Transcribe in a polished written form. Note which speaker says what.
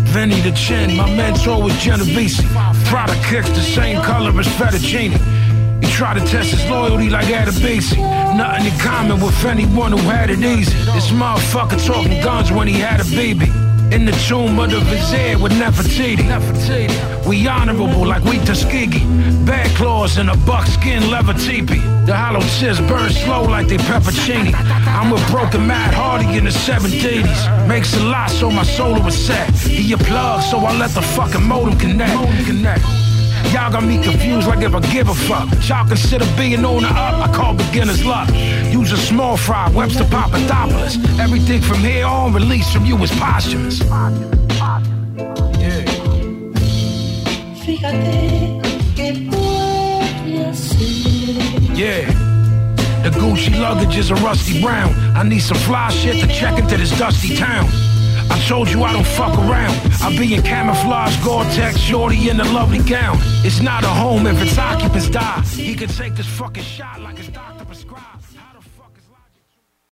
Speaker 1: Vinny the Chin, my mentor was Genovese. Prada kicks the same color as fettuccine. He tried to test his loyalty like Adebisi. Nothing in common with anyone who had it easy. This motherfucker talking guns when he had a baby. In the tomb of the vizier with Nefertiti. We honorable like we Tuskegee. Bad claws in a buckskin leather teepee. The hollow tips burn slow like they peppercini. I'm with broken Matt Hardy in the 780s. Makes a lot so my solar was set. He a plug so I let the fucking modem connect. Y'all got me confused like if I give a fuck. Y'all consider being on the up, I call beginner's luck. Use a small fry, Webster Papadopoulos. Everything from here on released from you is posthumous. Yeah. The Gucci luggage is a rusty brown. I need some fly shit to check into this dusty town. I told you I don't fuck around. I be in camouflage, Gore-Tex, shorty in a lovely gown. It's not a home if its occupants die. He could take this fucking shot like it's Dr.